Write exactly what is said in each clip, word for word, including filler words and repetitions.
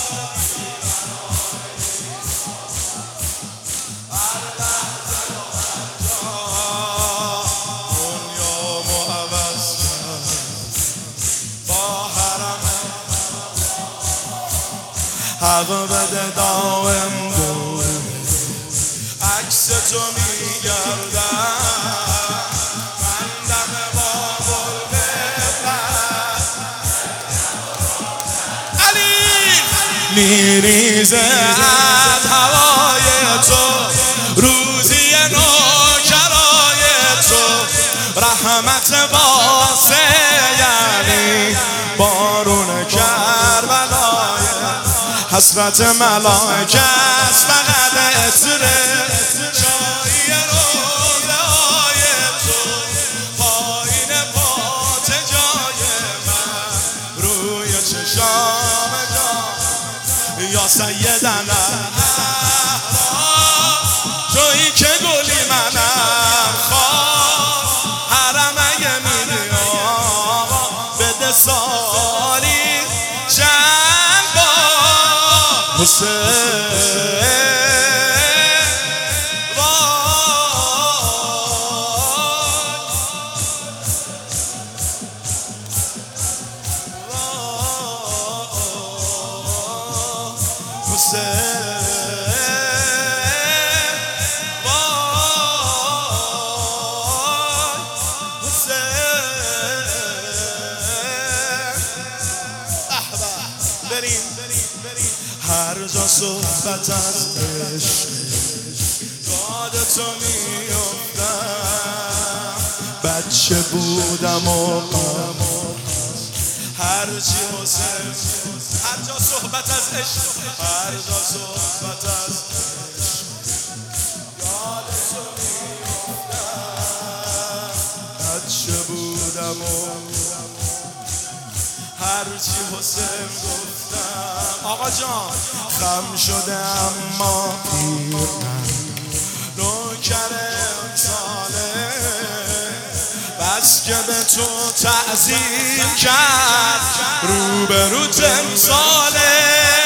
حق بده دائم دور عکس تو میگردم من دم بابل ببر علی میریزه از هوای تو روزی نوکرای تو رحمت واسه یعنی بارون کربلای حسرت ملائکه است فقط عطره جایی روزه های تو پایین پات جای من روی چشام جان یا سیدنا تویی که گلی منم خواه حرم اگه میری آقا بده سالی چند بار حسین هر جا صحبت از عشق یاد تو میافتم بچه بودم و هر چی حسین هر جا صحبت از عشق هر جا صحبت از عشق یاد تو میافتم بچه بودم و هر چی حسین گفتم آقا جان خم شده اما پیرم نوکر امساله بس که به تو تعظیم کرد روبرو تمثاله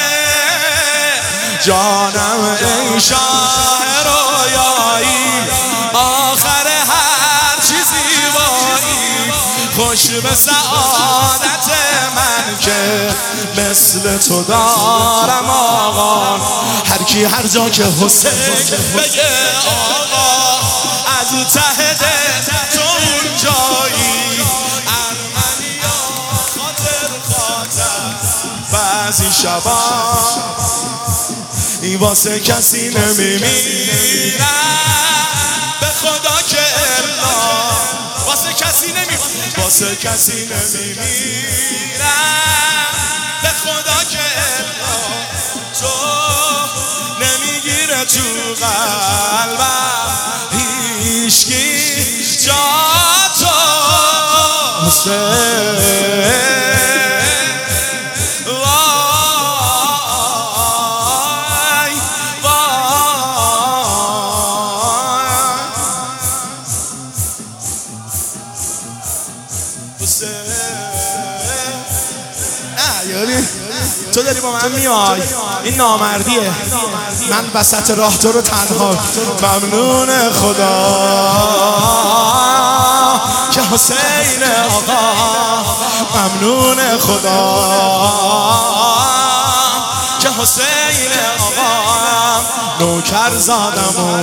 جانم ای شاه رویایی آخر هر چی زیبایی خوش به سعادت من که مثل تو دارم آقا هر کی هر جا که حسین بگه آقا از ته دل تو اون جایی ارمنیا خاطر خاطر بعضی شبا این واسه کسی نمیمیرم به خدا که الا واسه کسی نمیمیرم واسه کسی نمیمیرم به خدا که الا تو نمیگیره تو قلبم هیچکی جا تو حسین تو داری با من میای این نامردیه من وسط راه تو رو تنها ممنون خدا که حسین آقا ممنون خدا که حسین آقا نوکر زادم و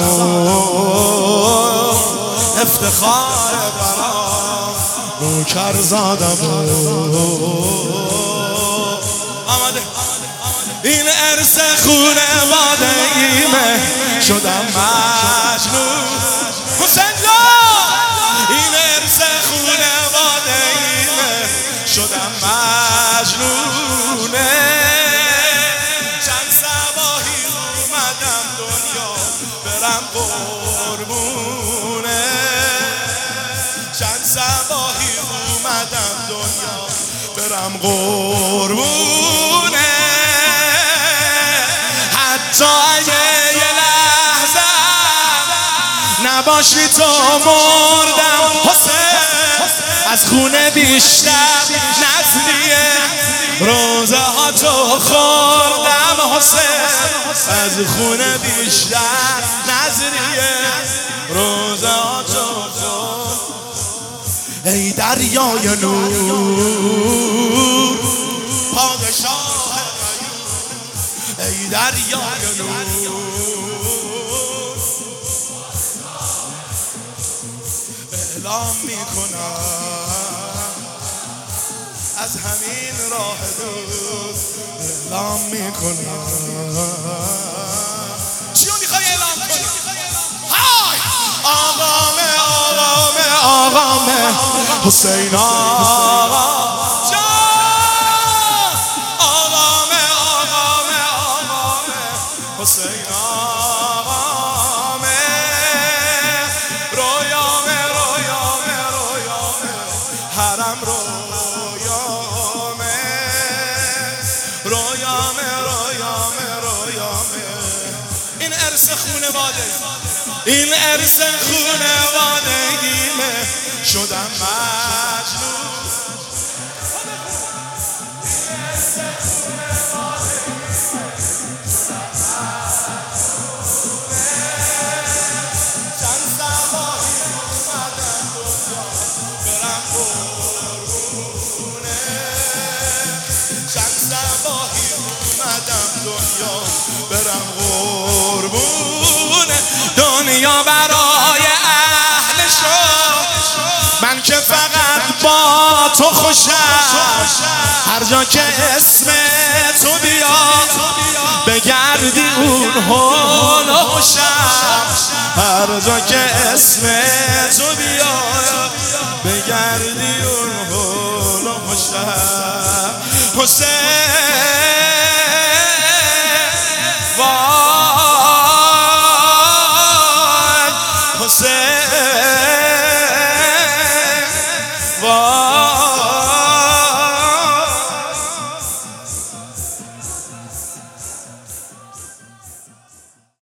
افتخار برام نوکر زادم و این ارث خونواده ایمه شدم مجنون حسین جان این ارث خونواده ایمه شدم مجنونه چند صباحی اومدم دنیا برم قربونه چند صباحی اومدم دنیا برم قربونه تا اگه یه لحظه نباشی تو مردم حسین از خونه بیشتر نزلیه روزه ها تو خوردم از خونه بیشتر نظریه روزاتو خود ای دریای نور پادشاه ای دریای نور اعلام میکنم از همین راه دور اعلام میکنم چیو میخوای اعلام کنی؟ های آقامه آقامه آقامه حسین آقا جان آقامه آقامه آقامه حسین آقامه رویامه رویامه رویامه حرم رویامه رویامه رویامه رویامه این ارث خونواده این ارث خونوادگیمه شدم مجنون چند سباهی اومدن دنیا برم قربونه چند سباهی اومدم دنیا برم قربونه دنیا برای اهل شد من که فقط با تو خوشم هر جا که اسم تو بیاد بگردی اون حال و خوشم هر جا که اسم تو بیاد بگردی اون حال و خوشم حسین حسین وای